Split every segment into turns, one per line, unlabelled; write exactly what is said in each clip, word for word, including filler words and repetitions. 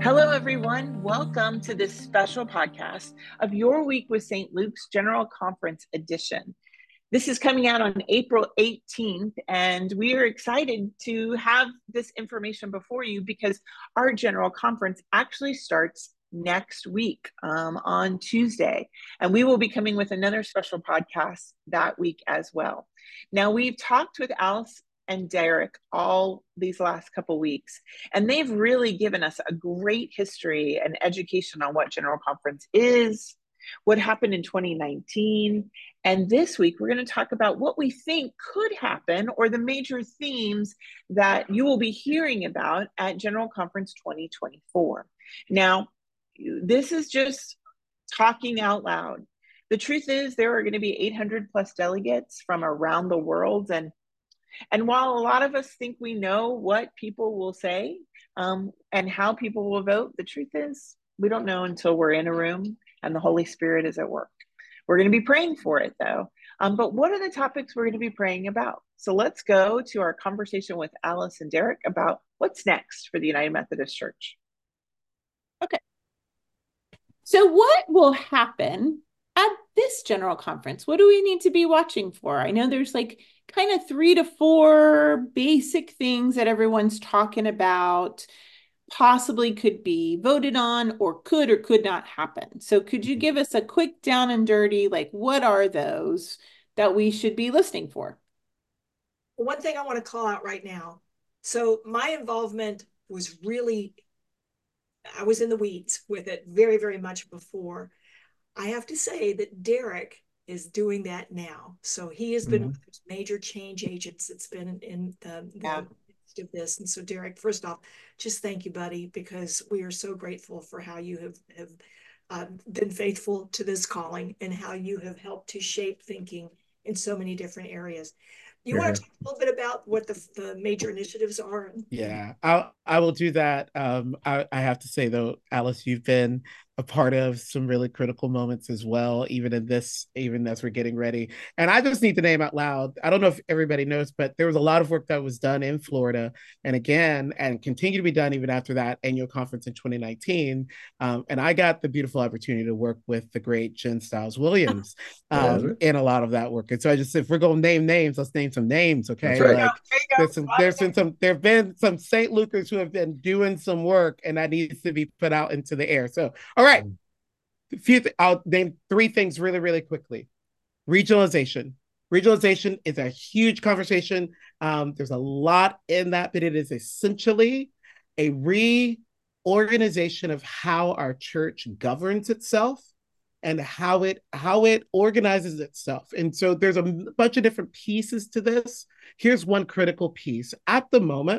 Hello, everyone. Welcome to this special podcast of Your Week with Saint Luke's General Conference edition. This is coming out on April eighteenth, and we are excited to have this information before you because our General Conference actually starts next week um, on Tuesday, and we will be coming with another special podcast that week as well. Now, we've talked with Alice and Derek all these last couple weeks, and they've really given us a great history and education on what General Conference is, what happened in twenty nineteen, and this week we're going to talk about what we think could happen or the major themes that you will be hearing about at General Conference twenty twenty-four. Now, this is just talking out loud. The truth is there are going to be eight hundred plus delegates from around the world, and and while a lot of us think we know what people will say um, and how people will vote, the truth is we don't know until we're in a room and the Holy Spirit is at work. We're going to be praying for it, though. Um, but what are the topics we're going to be praying about? So let's go to our conversation with Alice and Derek about what's next for the United Methodist Church.
Okay. So what will happen at this General Conference? What do we need to be watching for? I know there's like kind of three to four basic things that everyone's talking about, possibly could be voted on or could or could not happen. So could you give us a quick down and dirty, like what are those that we should be listening for?
One thing I want to call out right now. So my involvement was really, I was in the weeds with it very, very much before. I have to say that Derek is doing that now. So he has been mm-hmm. one of those major change agents that's been in the, the yeah. midst of this. And so Derek, first off, just thank you, buddy, because we are so grateful for how you have, have uh, been faithful to this calling and how you have helped to shape thinking in so many different areas. You yeah. want to talk a little bit about what the, the major initiatives are?
Yeah, I I will do that. Um, I, I have to say, though, Alice, you've been a part of some really critical moments as well, even in this, even as we're getting ready. And I just need to name out loud, I don't know if everybody knows, but there was a lot of work that was done in Florida. And again, and continue to be done even after that annual conference in twenty nineteen. Um, and I got the beautiful opportunity to work with the great Jen Stiles Williams um, in a lot of that work. And so I just, if we're going to name names, let's name some names, okay?
Right.
Like, there's, some, there's been some, there have been some Saint Lucas who have been doing some work, and that needs to be put out into the air. So, all right, a few th- I'll name three things really, really quickly. Regionalization. Regionalization is a huge conversation. Um, there's a lot in that, but it is essentially a reorganization of how our church governs itself and how it how it organizes itself. And so there's a bunch of different pieces to this. Here's one critical piece. At the moment,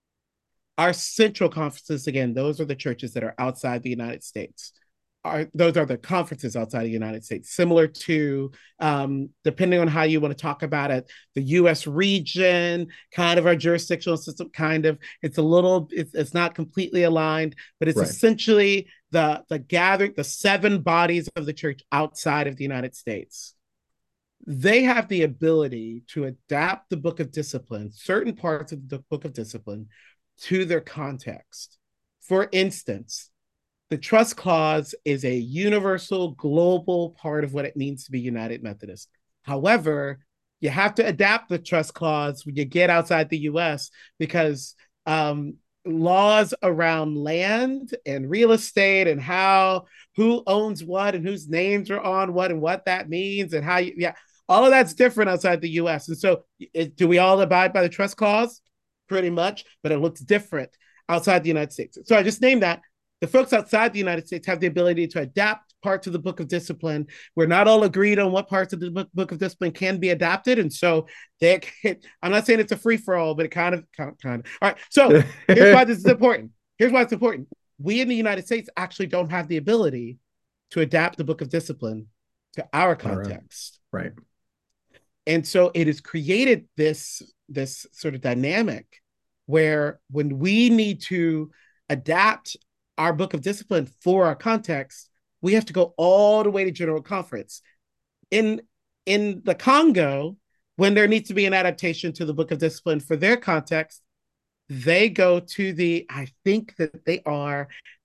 our central conferences, again, those are the churches that are outside the United States. Are, those are the conferences outside the United States, similar to, um, depending on how you want to talk about it, the U S region, kind of our jurisdictional system, kind of. It's a little, it's, it's not completely aligned, but it's right. essentially the, the gathering, the seven bodies of the church outside of the United States. They have the ability to adapt the Book of Discipline, certain parts of the Book of Discipline, to their context. For instance, the trust clause is a universal, global part of what it means to be United Methodist. However, you have to adapt the trust clause when you get outside the U S because um, laws around land and real estate and how, who owns what and whose names are on what and what that means and how you, yeah, all of that's different outside the U S. And so it, do we all abide by the trust clause? Pretty much, but it looks different outside the United States. So I just named that. The folks outside the United States have the ability to adapt parts of the Book of Discipline. We're not all agreed on what parts of the book, book of Discipline can be adapted. And so they can, I'm not saying it's a free-for-all, but it kind of, kind of, kind of. All right, so here's why this is important. Here's why it's important. We in the United States actually don't have the ability to adapt the Book of Discipline to our context.
Right. right.
And so it has created this, this sort of dynamic where when we need to adapt our Book of Discipline for our context, we have to go all the way to General Conference. In, in the Congo, when there needs to be an adaptation to the Book of Discipline for their context, they go to the, I think that they are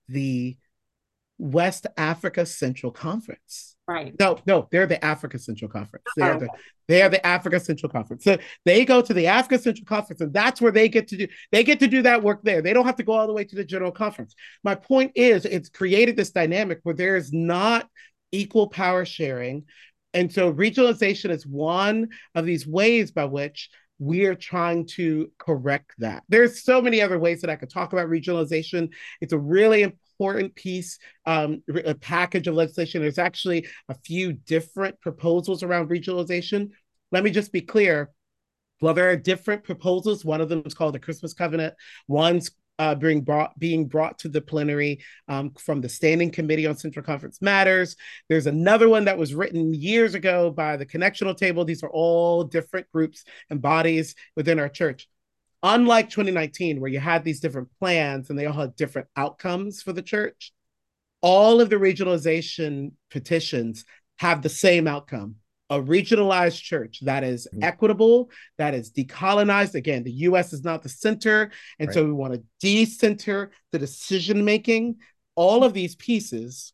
the West Africa Central Conference.
Right.
No, no, they're the Africa Central Conference. They are
Oh.
the they are the Africa Central Conference. So they go to the Africa Central Conference, and that's where they get to do they get to do that work there. They don't have to go all the way to the General Conference. My point is, it's created this dynamic where there is not equal power sharing, and so regionalization is one of these ways by which we are trying to correct that. There's so many other ways that I could talk about regionalization. It's a really important piece, um, a package of legislation. There's actually a few different proposals around regionalization. Let me just be clear. Well, there are different proposals. One of them is called the Christmas Covenant. One's uh, being brought being brought to the plenary um, from the Standing Committee on Central Conference Matters. There's another one that was written years ago by the Connectional Table. These are all different groups and bodies within our church. Unlike twenty nineteen, where you had these different plans and they all had different outcomes for the church, all of the regionalization petitions have the same outcome. A regionalized church that is equitable, that is decolonized. Again, the U S is not the center. And right. so we want to decenter the decision-making. All of these pieces,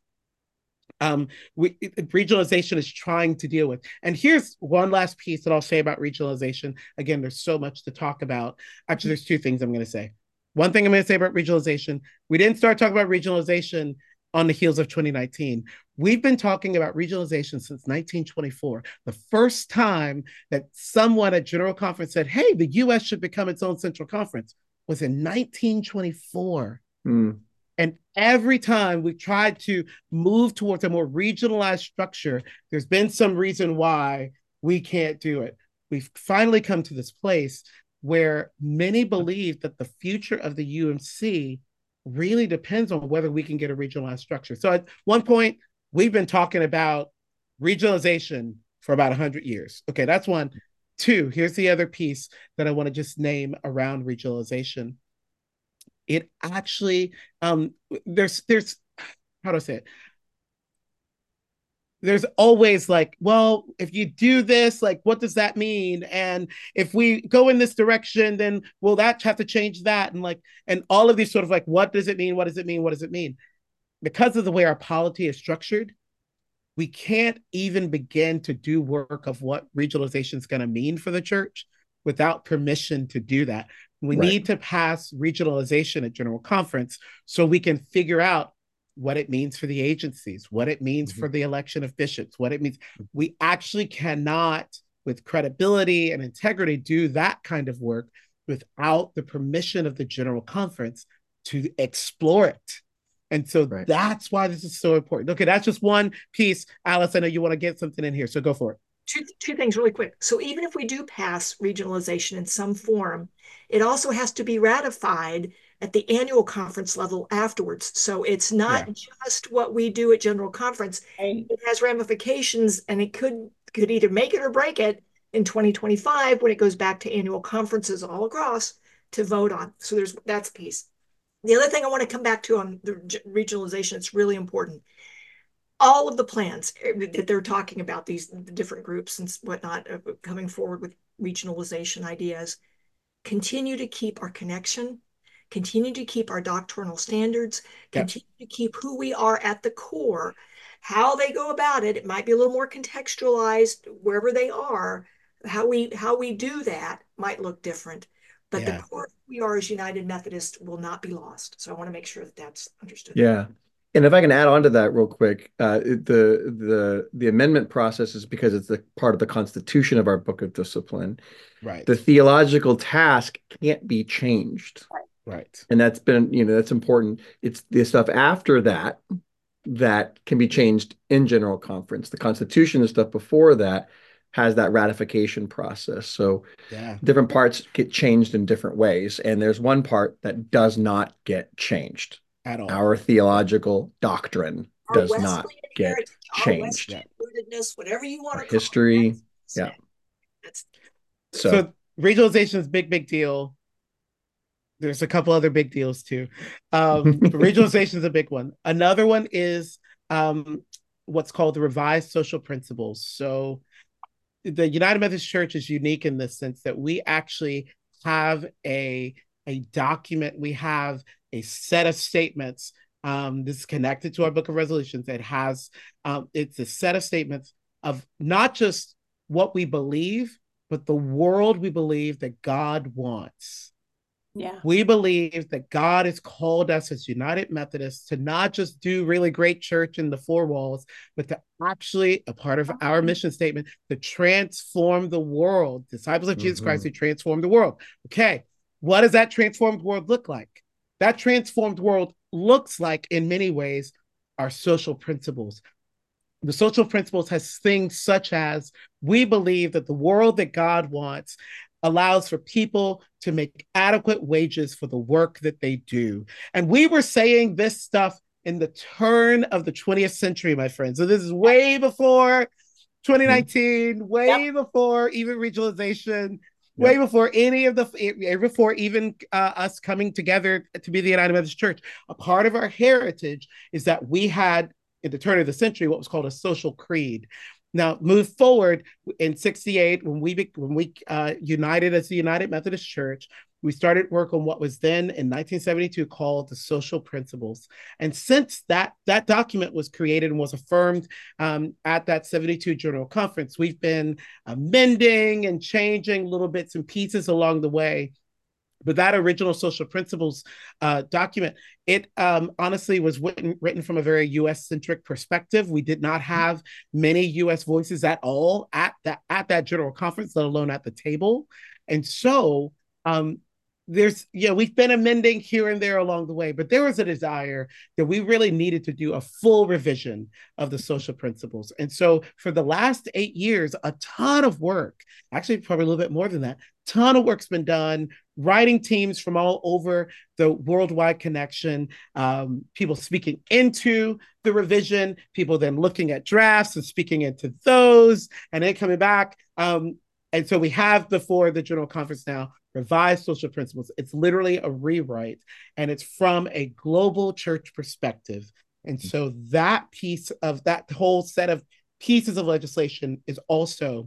um, we, regionalization is trying to deal with. And here's one last piece that I'll say about regionalization. Again, there's so much to talk about. Actually, there's two things I'm going to say. One thing I'm going to say about regionalization, we didn't start talking about regionalization on the heels of twenty nineteen. We've been talking about regionalization since nineteen twenty-four. The first time that someone at General Conference said, hey, the U S should become its own central conference was in nineteen twenty-four. Mm. And every time we've tried to move towards a more regionalized structure, there's been some reason why we can't do it. We've finally come to this place where many believe that the future of the U M C really depends on whether we can get a regionalized structure. So at one point, we've been talking about regionalization for about one hundred years. Okay, that's one. Two, here's the other piece that I want to just name around regionalization. It actually, um, there's, there's, how do I say it? There's always like, well, if you do this, like, what does that mean? And if we go in this direction, then will that have to change that? And like, and all of these sort of like, what does it mean? What does it mean? What does it mean? Because of the way our polity is structured, we can't even begin to do work of what regionalization is going to mean for the church without permission to do that. We right. need to pass regionalization at General Conference so we can figure out what it means for the agencies, what it means mm-hmm. for the election of bishops, what it means. We actually cannot, with credibility and integrity, do that kind of work without the permission of the General Conference to explore it. And so right. that's why this is so important. Okay, that's just one piece. Alice, I know you want to get something in here, so go for it.
Two, two things really quick. So even if we do pass regionalization in some form, it also has to be ratified at the annual conference level afterwards. So it's not yeah. just what we do at General Conference. It has ramifications, and it could, could either make it or break it in twenty twenty-five when it goes back to annual conferences all across to vote on. So there's that's a piece. The other thing I want to come back to on the regionalization, it's really important. All of the plans that they're talking about, these the different groups and whatnot, uh, coming forward with regionalization ideas, continue to keep our connection, continue to keep our doctrinal standards, yep. continue to keep who we are at the core. How they go about it, it might be a little more contextualized wherever they are. How we how we do that might look different. But yeah. the core we are as United Methodists will not be lost. So I want to make sure that that's understood.
Yeah. And if I can add on to that real quick, uh, the the the amendment process is because it's the part of the constitution of our book of discipline.
Right.
The theological task can't be changed.
Right.
And that's been, you know, that's important. It's the stuff after that that can be changed in General Conference. The Constitution, the stuff before that, has that ratification process. So
yeah.
different parts get changed in different ways. And there's one part that does not get changed.
At all.
Our theological doctrine
Our
does
Wesleyan
not get changed.
Yeah. Rootedness, whatever you want
Our
to call
history.
it.
Yeah.
That's,
so, so regionalization is a big, big deal. There's a couple other big deals too. Um, but regionalization is a big one. Another one is um, what's called the revised social principles. So the United Methodist Church is unique in the sense that we actually have a, a document, we have a set of statements Um, this is connected to our Book of Resolutions. It has, um, it's a set of statements of not just what we believe, but the world we believe that God wants.
Yeah.
We believe that God has called us as United Methodists to not just do really great church in the four walls, but to actually, a part of our mission statement, to transform the world. Disciples of Jesus
Mhm.
Christ who transform the world. Okay, what does that transformed world look like? That transformed world looks like, in many ways, our social principles. The social principles has things such as we believe that the world that God wants allows for people to make adequate wages for the work that they do. And we were saying this stuff in the turn of the twentieth century, my friends. So this is way before twenty nineteen, way yep. before even regionalization, way yep. before any of the, before even uh, us coming together to be the United Methodist Church. A part of our heritage is that we had, in the turn of the century, what was called a social creed. Now, move forward in sixty-eight, when we when we uh, united as the United Methodist Church, we started work on what was then in nineteen seventy-two called the social principles. And since that, that document was created and was affirmed um, at that seventy-two General Conference, we've been amending and changing little bits and pieces along the way. But that original social principles uh, document, it um, honestly was written, written from a very U S-centric perspective. We did not have many U S voices at all at that, at that General Conference, let alone at the table. And so um, there's, you know, we've been amending here and there along the way, but there was a desire that we really needed to do a full revision of the social principles. And so for the last eight years, a ton of work, actually probably a little bit more than that, ton of work's been done, writing teams from all over the worldwide connection, um, people speaking into the revision, people then looking at drafts and speaking into those, and then coming back. Um, and so we have before the General Conference now, revised social principles. It's literally a rewrite, and it's from a global church perspective. And so that piece of that whole set of pieces of legislation is also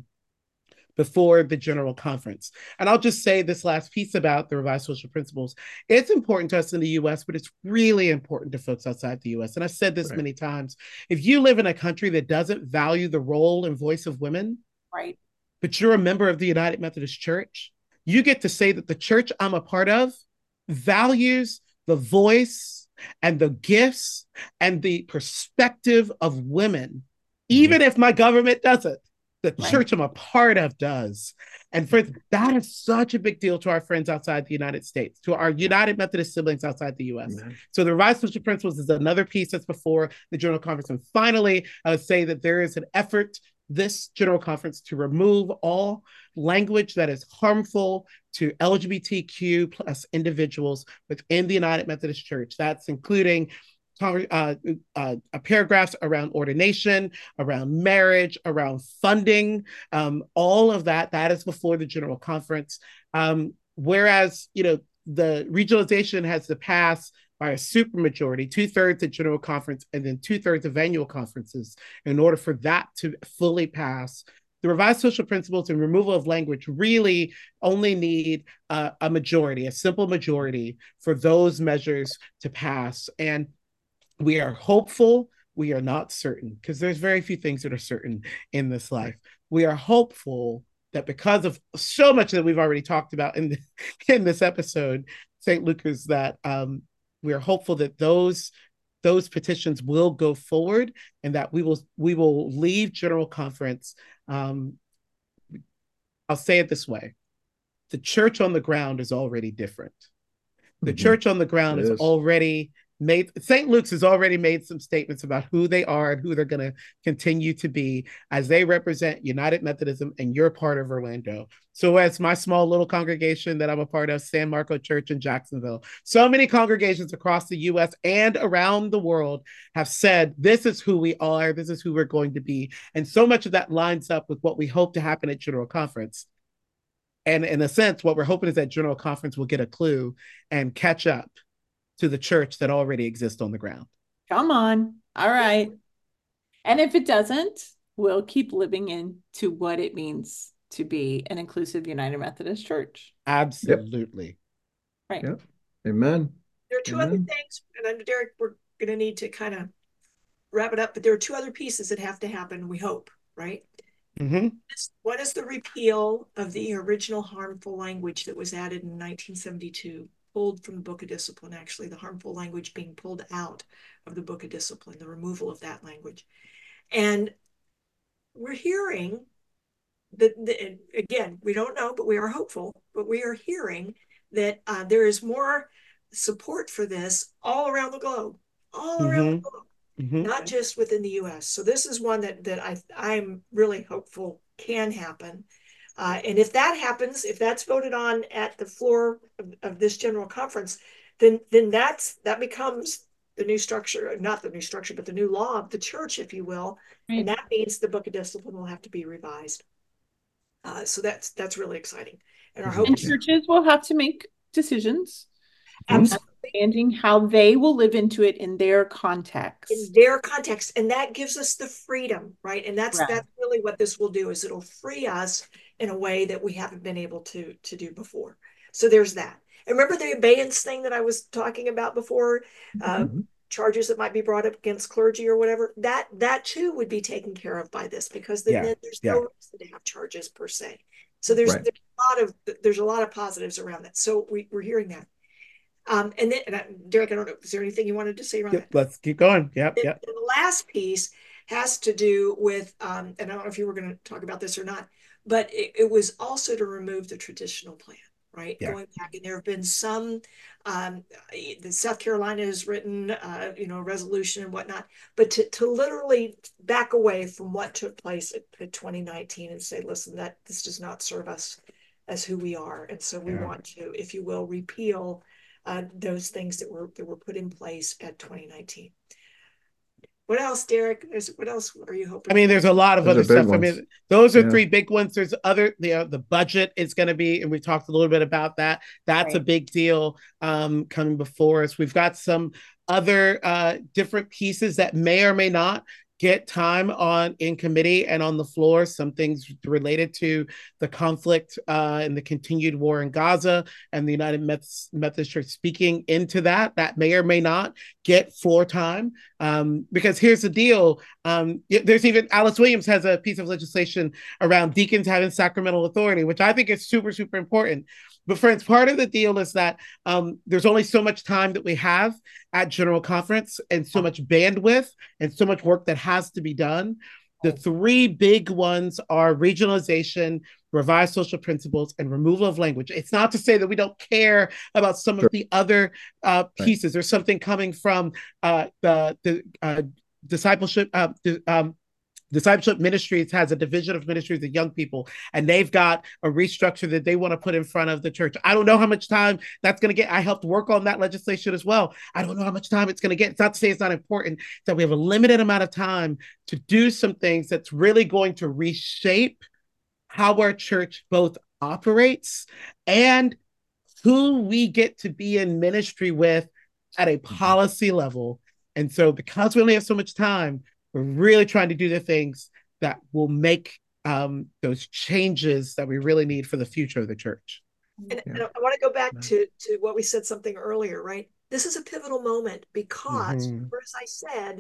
before the General Conference. And I'll just say this last piece about the revised social principles. It's important to us in the U S, but it's really important to folks outside the U S. And I've said this right. many times. If you live in a country that doesn't value the role and voice of women,
right,
but you're a member of the United Methodist Church, you get to say that the church I'm a part of values the voice and the gifts and the perspective of women, even mm-hmm. if my government doesn't. The right. church I'm a part of does. And for that is such a big deal to our friends outside the United States, to our United Methodist siblings outside the U S. Mm-hmm. So the revised social principles is another piece that's before the General Conference. And finally, I would say that there is an effort this General Conference to remove all language that is harmful to L G B T Q plus individuals within the United Methodist Church. That's including Uh, uh, paragraphs around ordination, around marriage, around funding, um, all of that, that is before the General Conference. Um, whereas, you know, the regionalization has to pass by a supermajority, two-thirds at General Conference and then two-thirds of annual conferences in order for that to fully pass. The revised social principles and removal of language really only need uh, a majority, a simple majority for those measures to pass. And we are hopeful. We are not certain, because there's very few things that are certain in this life. We are hopeful that because of so much that we've already talked about in, the, in this episode, Saint Lucas, that um, we are hopeful that those those petitions will go forward and that we will we will leave General Conference. Um, I'll say it this way: the church on the ground is already different. The mm-hmm. church on the ground is, is already made, Saint Luke's has already made some statements about who they are and who they're going to continue to be as they represent United Methodism, and you're part of Orlando. So as my small little congregation that I'm a part of, San Marco Church in Jacksonville, so many congregations across the U S and around the world have said, this is who we are, this is who we're going to be. And so much of that lines up with what we hope to happen at General Conference. And in a sense, what we're hoping is that General Conference will get a clue and catch up to the church that already exists on the ground.
Come on. All right. And if it doesn't, we'll keep living into what it means to be an inclusive United Methodist Church.
Absolutely.
Yep. Right.
Yep. Amen.
There are two
Amen.
other things, and I know, Derek, we're going to need to kind of wrap it up, but there are two other pieces that have to happen, we hope, right?
Mm-hmm.
What is the repeal of the original harmful language that was added in nineteen seventy-two, pulled from the Book of Discipline, actually, the harmful language being pulled out of the Book of Discipline, the removal of that language. And we're hearing that, that again, we don't know, but we are hopeful, but we are hearing that uh, there is more support for this all around the globe, all mm-hmm. around the globe. Mm-hmm. Not just within the U S. So this is one that that I I'm really hopeful can happen. Uh, and if that happens, if that's voted on at the floor of, of this general conference, then then that's that becomes the new structure, not the new structure, but the new law of the church, if you will. Right. And that means the Book of Discipline will have to be revised. Uh, so that's that's really exciting. And our hope
and
is
churches will have to make decisions.
Absolutely.
Understanding how they will live into it in their context.
In their context. And that gives us the freedom, right? And that's right. that's really what this will do, is it'll free us in a way that we haven't been able to, to do before. So there's that. And remember the abeyance thing that I was talking about before? Uh, mm-hmm. Charges that might be brought up against clergy or whatever, that that too would be taken care of by this, because then, yeah. then there's yeah. no reason to have charges per se. So there's, right. there's a lot of there's a lot of positives around that. So we, we're hearing that. Um, and then, and I, Derek, I don't know, is there anything you wanted to say around
yep,
that?
Let's keep going. Yep,
and,
yep.
And the last piece has to do with, um, and I don't know if you were going to talk about this or not, but it, it was also to remove the traditional plan, right? Yeah. Going back, and there have been some, um, the South Carolina has written, uh, you know, a resolution and whatnot, but to, to literally back away from what took place at, at twenty nineteen and say, listen, that this does not serve us as who we are. And so we yeah. want to, if you will, repeal Uh, those things that were that were put in place at twenty nineteen. What else, Derek? There's, what else are you hoping?
I mean, there's a lot of those other stuff. Ones. I mean, those are yeah. three big ones. There's other, you know, the budget is going to be, and we talked a little bit about that. That's right. a big deal um, coming before us. We've got some other uh, different pieces that may or may not get time on in committee and on the floor, some things related to the conflict uh, and the continued war in Gaza, and the United Methodist, Methodist Church speaking into that. That may or may not get floor time. Um, because here's the deal. Um, there's even, Alice Williams has a piece of legislation around deacons having sacramental authority, which I think is super, super important. But friends, part of the deal is that um, there's only so much time that we have at General Conference, and so much bandwidth and so much work that has to be done. The three big ones are regionalization, revised social principles, and removal of language. It's not to say that we don't care about some sure. of the other uh, pieces. Right. There's something coming from uh, the, the uh, discipleship, uh, the, um, Discipleship Ministries has a division of ministries of young people, and they've got a restructure that they want to put in front of the church. I don't know how much time that's going to get. I helped work on that legislation as well. I don't know how much time it's going to get. It's not to say it's not important. It's that we have a limited amount of time to do some things that's really going to reshape how our church both operates and who we get to be in ministry with at a policy level. And so because we only have so much time, we're really trying to do the things that will make um, those changes that we really need for the future of the church.
And, yeah. and I want to go back to, to what we said something earlier, right? This is a pivotal moment because, mm-hmm. as I said,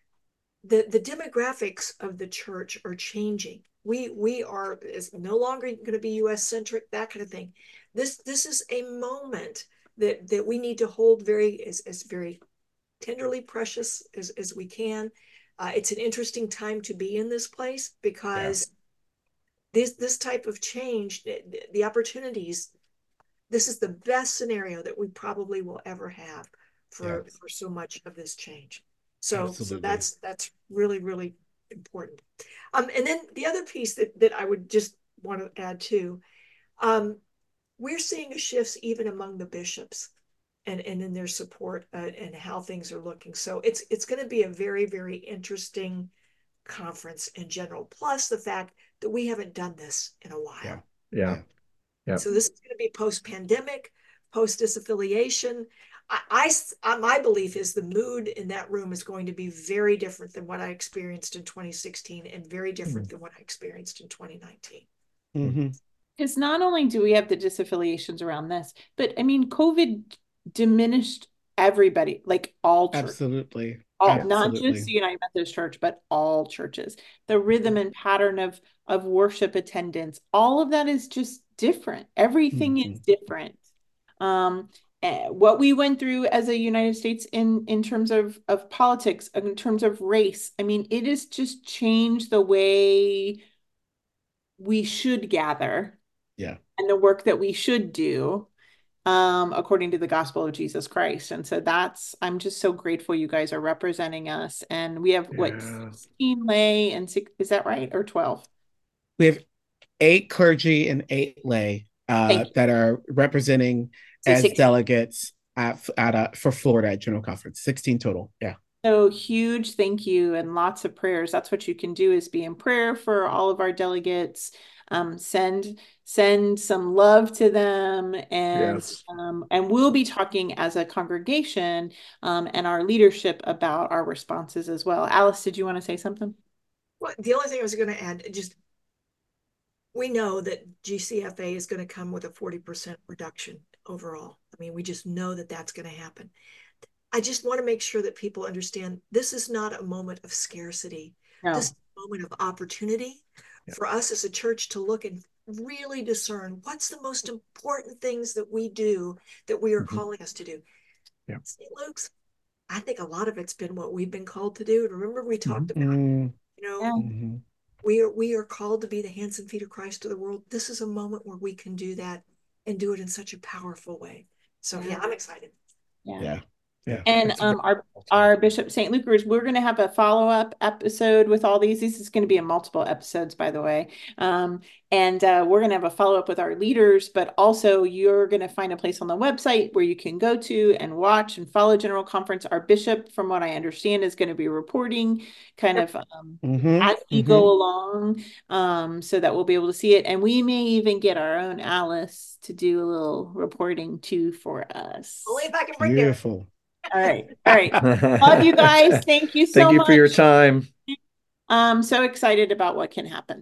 the, the demographics of the church are changing. We we are is no longer going to be U S centric, that kind of thing. This this is a moment that that we need to hold very as, as very tenderly precious as, as we can. Uh, it's an interesting time to be in this place because yeah. this this type of change, the, the opportunities, this is the best scenario that we probably will ever have for, yeah. for so much of this change. So, so that's that's really, really important. Um, and then the other piece that, that I would just want to add too, um, we're seeing a shift even among the bishops. And, and in their support uh, and how things are looking. So it's it's going to be a very, very interesting conference in general. Plus the fact that we haven't done this in a while.
Yeah. Yeah. yeah.
So this is going to be post-pandemic, post-disaffiliation. I, I, my belief is the mood in that room is going to be very different than what I experienced in twenty sixteen and very different mm-hmm. than what I experienced in twenty nineteen.
Mm-hmm.
Because not only do we have the disaffiliations around this, but I mean, COVID diminished everybody, like all churches.
Absolutely.
All,
Absolutely.
not just the United Methodist Church, but all churches. The rhythm and pattern of of worship attendance, all of that is just different. Everything mm-hmm. is different. Um, what we went through as a United States in in terms of of politics, in terms of race, I mean, it has just changed the way we should gather.
Yeah.
And the work that we should do. Um, according to the gospel of Jesus Christ. And so that's, I'm just so grateful you guys are representing us. And we have yeah. what, sixteen lay and six, is that right? Or twelve?
We have eight clergy and eight lay uh, that are representing so as sixteen delegates at, at a, for Florida at General Conference, sixteen total. Yeah.
So huge thank you and lots of prayers. That's what you can do, is be in prayer for all of our delegates. Um, send send some love to them, and yes. um, and we'll be talking as a congregation um, and our leadership about our responses as well. Alice, did you want to say something?
Well, the only thing I was going to add, just we know that G C F A is going to come with a forty percent reduction overall. I mean, we just know that that's going to happen. I just want to make sure that people understand this is not a moment of scarcity. No. This is a moment of opportunity yeah. for us as a church to look and really discern what's the most important things that we do that we are mm-hmm. calling us to do.
Yeah.
Saint Luke's, I think a lot of it's been what we've been called to do. Remember we talked
mm-hmm.
about, you know,
mm-hmm.
we are we are called to be the hands and feet of Christ to the world. This is a moment where we can do that and do it in such a powerful way. So yeah, yeah I'm excited.
Yeah.
Yeah. Yeah,
and um, our our Bishop Saint Lucas, we're going to have a follow-up episode with all these. This is going to be a multiple episodes, by the way. Um, and uh, we're going to have a follow-up with our leaders, but also you're going to find a place on the website where you can go to and watch and follow General Conference. Our bishop, from what I understand, is going to be reporting kind of um,
mm-hmm,
as we
mm-hmm.
go along, um, so that we'll be able to see it. And we may even get our own Alice to do a little reporting too for us.
Only if I can bring
Beautiful.
It.
All right. All right. Love you guys. Thank you so
Thank you
much
for your time.
I'm so excited about what can happen.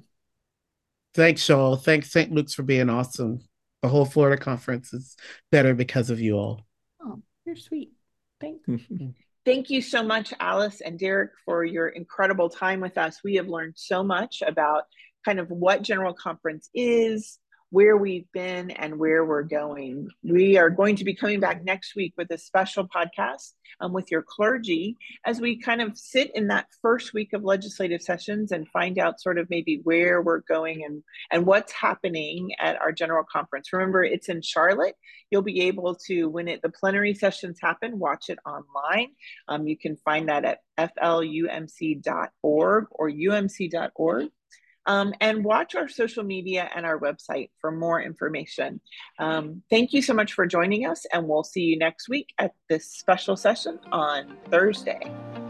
Thanks, Joel. Thanks, Saint Luke's, for being awesome. The whole Florida conference is better because of you all.
Oh, you're sweet. Thanks.
Thank you so much, Alice and Derek, for your incredible time with us. We have learned so much about kind of what General Conference is, where we've been, and where we're going. We are going to be coming back next week with a special podcast um, with your clergy as we kind of sit in that first week of legislative sessions and find out sort of maybe where we're going and, and what's happening at our General Conference. Remember, it's in Charlotte. You'll be able to, when it, the plenary sessions happen, watch it online. Um, you can find that at F L U M C dot org or U M C dot org. Um, and watch our social media and our website for more information. Um, thank you so much for joining us, and we'll see you next week at this special session on Thursday.